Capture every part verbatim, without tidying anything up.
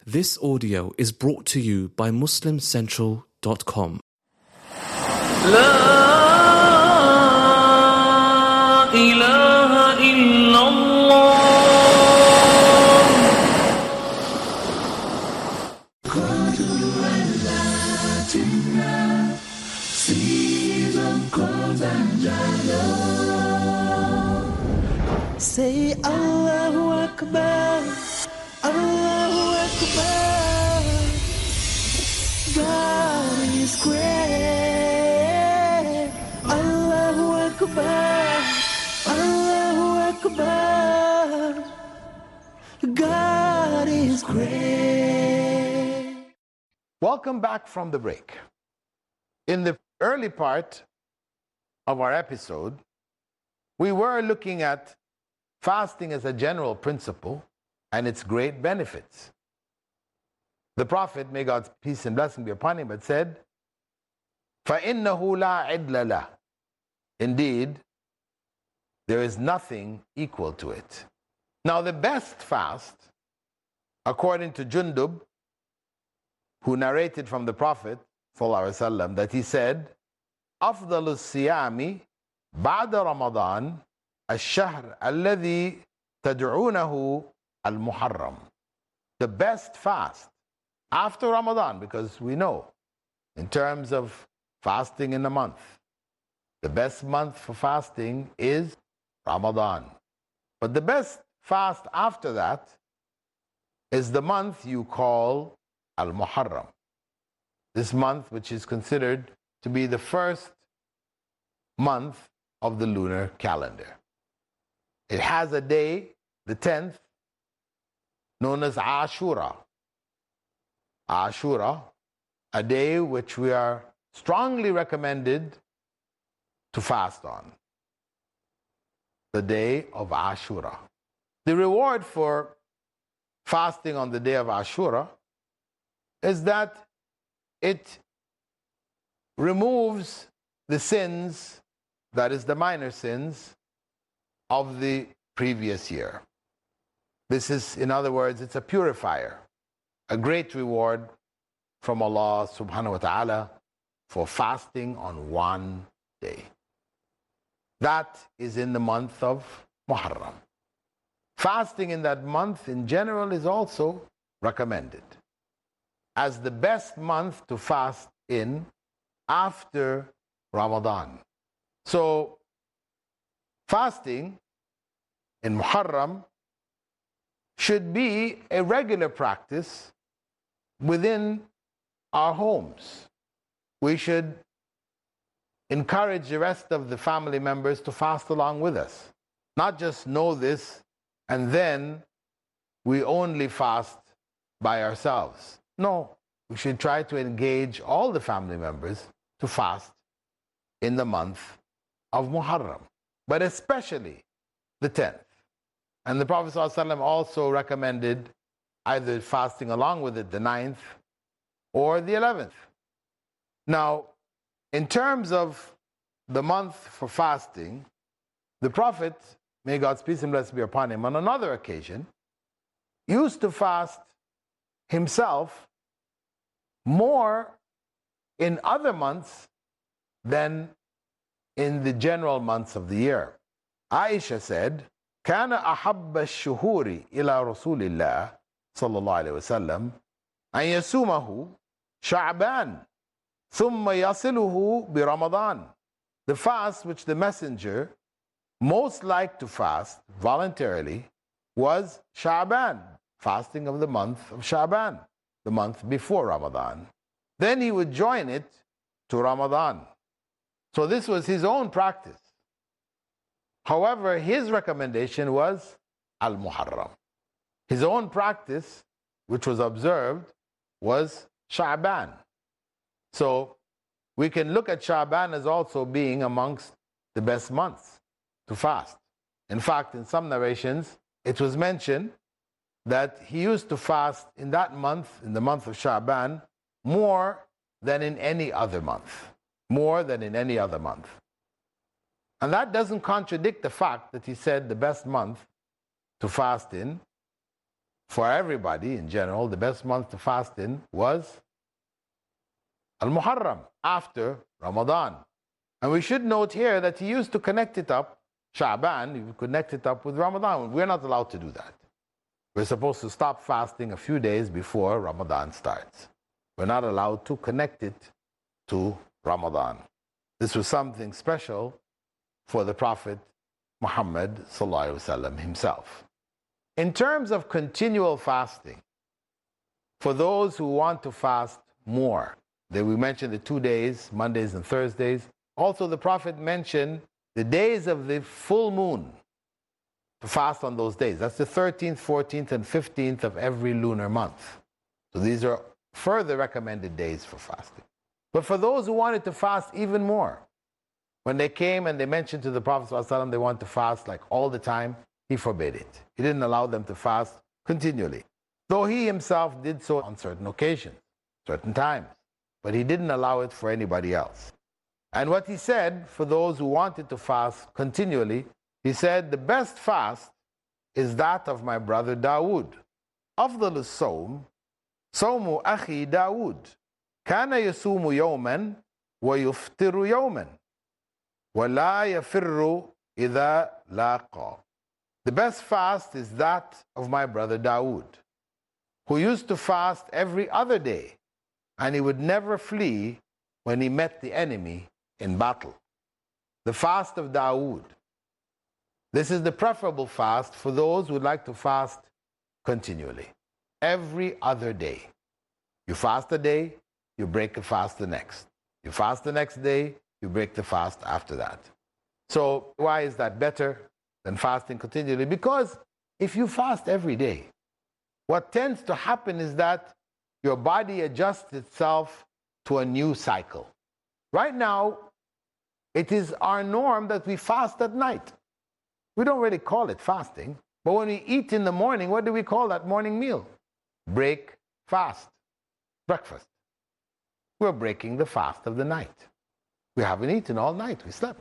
This audio is brought to you by muslim central dot com. لا إله إلا الله. Say Allahu Akbar, Allahu Akbar. God is great. Allahu Akbar, Allahu Akbar. God is great. Welcome back from the break. In the early part of our episode, we were looking at fasting as a general principle and its great benefits. The Prophet, may God's peace and blessing be upon him, had said, فَإِنَّهُ لَا عِدْلَ لَهُ. Indeed, there is nothing equal to it. Now, the best fast, according to Jundub, who narrated from the Prophet ﷺ, that he said, أَفْضَلُ الصِّيَامِ بَعْدَ رَمَضَانِ الشهر الذي تدعونه المحرم. The best fast after Ramadan, because we know in terms of fasting in a month, the best month for fasting is Ramadan. But the best fast after that is the month you call Al-Muharram. This month, which is considered to be the first month of the lunar calendar. It has a day, the tenth, known as Ashura. Ashura, a day which we are strongly recommended to fast on. The day of Ashura. The reward for fasting on the day of Ashura is that it removes the sins, that is the minor sins, of the previous year. This is, in other words, it's a purifier, a great reward from Allah subhanahu wa ta'ala for fasting on one day. That is in the month of Muharram. Fasting in that month in general is also recommended as the best month to fast in after Ramadan. So, fasting in Muharram should be a regular practice within our homes. We should encourage the rest of the family members to fast along with us. Not just know this and then we only fast by ourselves. No, we should try to engage all the family members to fast in the month of Muharram, but especially the tenth. And the Prophet ﷺ also recommended either fasting along with it the ninth or the eleventh. Now, in terms of the month for fasting, the Prophet, may God's peace and blessing be upon him, on another occasion, used to fast himself more in other months than in the general months of the year. Aisha said, كان أحب الشهور إلى رسول الله صلى الله عليه وسلم أن يصومه شعبان ثم يصله برمضان. The fast which the messenger most liked to fast voluntarily was Sha'ban, fasting of the month of Sha'ban, the month before Ramadan. Then he would join it to Ramadan. So this was his own practice. However, his recommendation was Al-Muharram. His own practice, which was observed, was Sha'ban. So we can look at Sha'ban as also being amongst the best months to fast. In fact, in some narrations, it was mentioned that he used to fast in that month, in the month of Sha'ban, more than in any other month. More than in any other month. And that doesn't contradict the fact that he said the best month to fast in for everybody in general, the best month to fast in was Al-Muharram, after Ramadan. And we should note here that he used to connect it up, Sha'ban, he would connect it up with Ramadan. We're not allowed to do that. We're supposed to stop fasting a few days before Ramadan starts. We're not allowed to connect it to Ramadan. This was something special for the Prophet Muhammad sallallahu alaihi wasallam himself. In terms of continual fasting, for those who want to fast more, that we mentioned the two days, Mondays and Thursdays. Also, the Prophet mentioned the days of the full moon, to fast on those days. That's the thirteenth, fourteenth, and fifteenth of every lunar month. So these are further recommended days for fasting. But for those who wanted to fast even more, when they came and they mentioned to the Prophet ﷺ they want to fast like all the time, he forbade it. He didn't allow them to fast continually. Though he himself did so on certain occasions, certain times. But he didn't allow it for anybody else. And what he said, for those who wanted to fast continually, he said, the best fast is that of my brother Dawood. أفضل الصوم صوم أخي داود كان يصوم يوما ويفطر يوما ولا يفر إذا لاقى. The best fast is that of my brother Dawood, who used to fast every other day, and he would never flee when he met the enemy in battle. The fast of Dawood. This is the preferable fast for those who would like to fast continually. Every other day. You fast a day, you break a fast the next. You fast the next day, you break the fast after that. So why is that better than fasting continually? Because if you fast every day, what tends to happen is that your body adjusts itself to a new cycle. Right now, it is our norm that we fast at night. We don't really call it fasting, but when we eat in the morning, what do we call that morning meal? Break fast. Breakfast. We're breaking the fast of the night. We haven't eaten all night, we slept.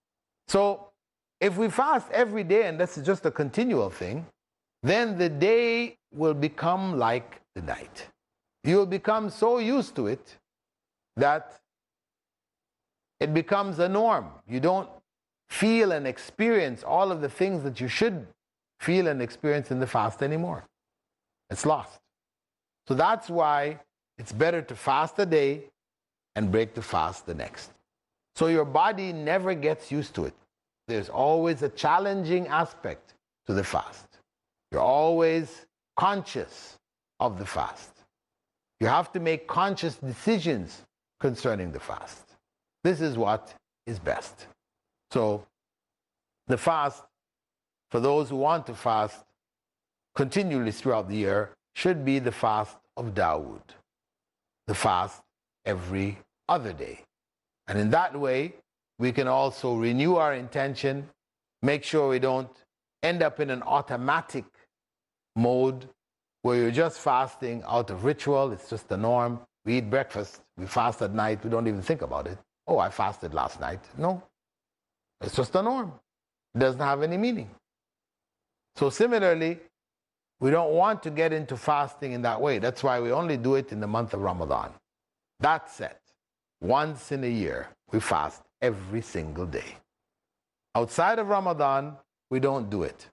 So if we fast every day, and this is just a continual thing, then the day will become like the night. You will become so used to it that it becomes a norm. You don't feel and experience all of the things that you should feel and experience in the fast anymore. It's lost. So that's why it's better to fast a day and break the fast the next. So your body never gets used to it. There's always a challenging aspect to the fast. You're always conscious of the fast. You have to make conscious decisions concerning the fast. This is what is best. So the fast, for those who want to fast continually throughout the year, should be the fast of Dawood. The fast every other day. And in that way, we can also renew our intention, make sure we don't end up in an automatic mode where you're just fasting out of ritual. It's just the norm. We eat breakfast, we fast at night, we don't even think about it. Oh, I fasted last night. No, it's just a norm. It doesn't have any meaning. So similarly, we don't want to get into fasting in that way. That's why we only do it in the month of Ramadan. That's it. Once in a year, we fast every single day. Outside of Ramadan, we don't do it.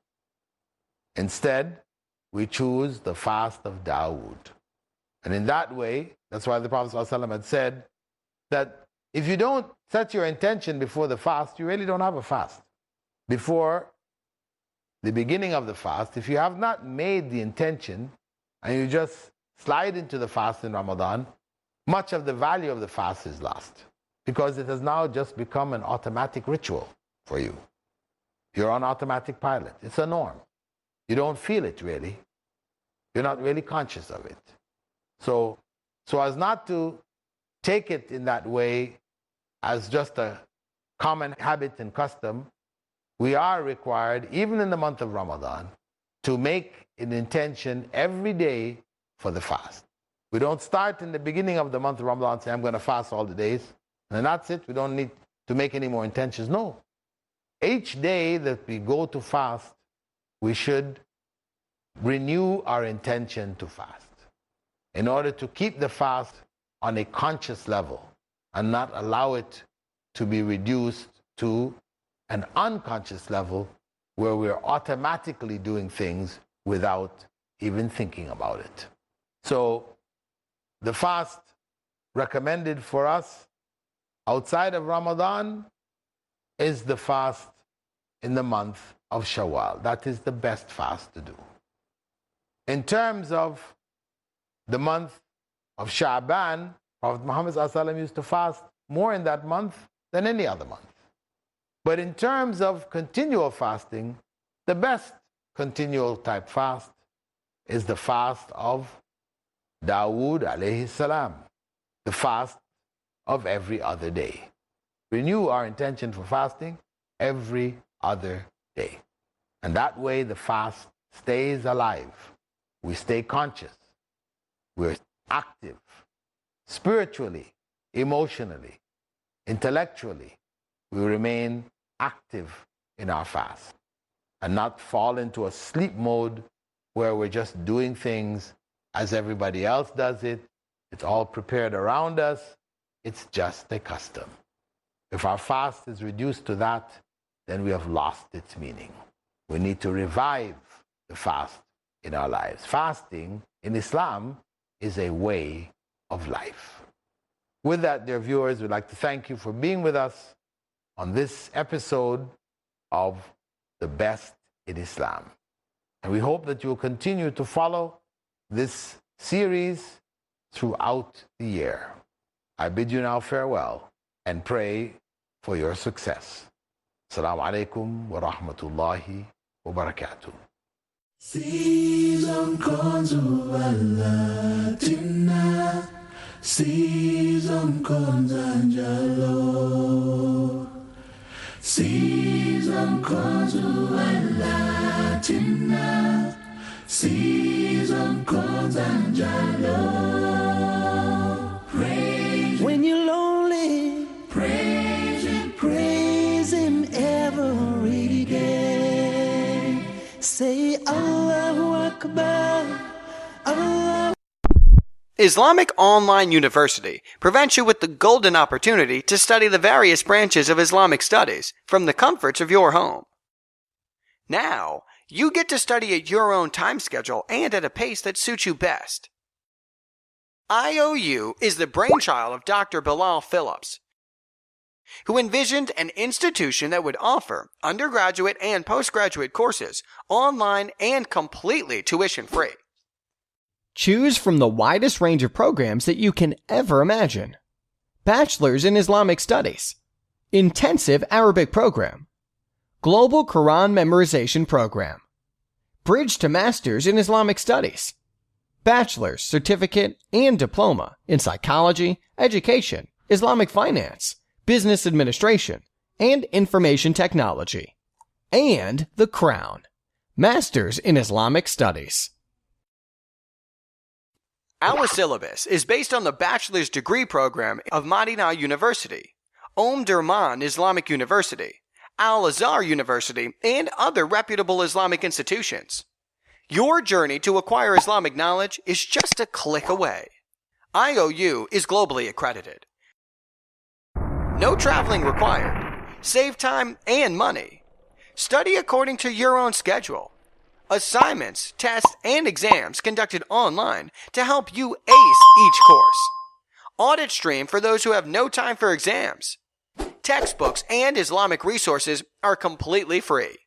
Instead, we choose the fast of Dawood. And in that way, that's why the Prophet ﷺ had said that if you don't set your intention before the fast, you really don't have a fast. Before the beginning of the fast, if you have not made the intention and you just slide into the fast in Ramadan, much of the value of the fast is lost because it has now just become an automatic ritual for you. You're on automatic pilot. It's a norm. You don't feel it really. You're not really conscious of it. So, so as not to take it in that way as just a common habit and custom, we are required, even in the month of Ramadan, to make an intention every day for the fast. We don't start in the beginning of the month of Ramadan and say, I'm going to fast all the days, and then that's it. We don't need to make any more intentions. No. Each day that we go to fast, we should renew our intention to fast in order to keep the fast on a conscious level and not allow it to be reduced to an unconscious level where we're automatically doing things without even thinking about it. So the fast recommended for us outside of Ramadan is the fast in the month of Shawwal. That is the best fast to do. In terms of the month of Sha'ban, Prophet Muhammad ﷺ used to fast more in that month than any other month. But in terms of continual fasting, the best continual type fast is the fast of Dawood alayhi salam, the fast of every other day. Renew our intention for fasting every other day. And that way the fast stays alive. We stay conscious. We're active spiritually, emotionally, intellectually. We remain active in our fast and not fall into a sleep mode where we're just doing things as everybody else does it. It's all prepared around us. It's just a custom. If our fast is reduced to that, then we have lost its meaning. We need to revive the fast in our lives. Fasting in Islam is a way of life. With that, dear viewers, we'd like to thank you for being with us on this episode of The Best in Islam. And we hope that you will continue to follow this series throughout the year. I bid you now farewell and pray for your success. Assalamu alaikum wa rahmatullahi wa barakatuh. Season Consualatina, Season Consanjalo, Season Consualatina, Season Consanjalo. Praise when you're lonely, praise Him, praise Him every day. Say Allahu Akbar, Allah. Islamic Online University presents you with the golden opportunity to study the various branches of Islamic studies from the comforts of your home. Now, you get to study at your own time schedule and at a pace that suits you best. I O U is the brainchild of Doctor Bilal Phillips, who envisioned an institution that would offer undergraduate and postgraduate courses online and completely tuition-free. Choose from the widest range of programs that you can ever imagine. Bachelor's in Islamic Studies, Intensive Arabic Program, Global Quran Memorization Program, Bridge to Master's in Islamic Studies, Bachelor's, Certificate, and Diploma in Psychology, Education, Islamic Finance, Business Administration, and Information Technology, and the Crown, Master's in Islamic Studies. Our syllabus is based on the bachelor's degree program of Madinah University, Om Durman Islamic University, Al-Azhar University, and other reputable Islamic institutions. Your journey to acquire Islamic knowledge is just a click away. I O U is globally accredited. No traveling required. Save time and money. Study according to your own schedule. Assignments, tests, and exams conducted online to help you ace each course. Audit stream for those who have no time for exams. Textbooks and Islamic resources are completely free.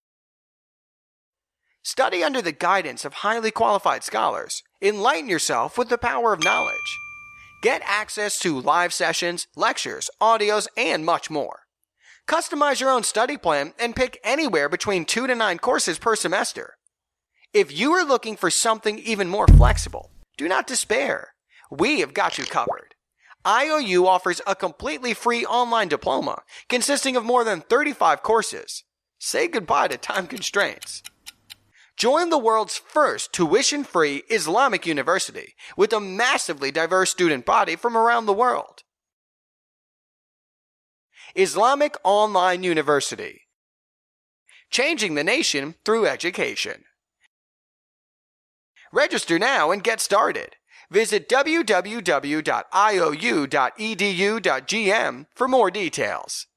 Study under the guidance of highly qualified scholars. Enlighten yourself with the power of knowledge. Get access to live sessions, lectures, audios, and much more. Customize your own study plan and pick anywhere between two to nine courses per semester. If you are looking for something even more flexible, do not despair. We have got you covered. I O U offers a completely free online diploma consisting of more than thirty-five courses. Say goodbye to time constraints. Join the world's first tuition-free Islamic university with a massively diverse student body from around the world. Islamic Online University, changing the nation through education. Register now and get started. Visit w w w dot i o u dot e d u dot g m for more details.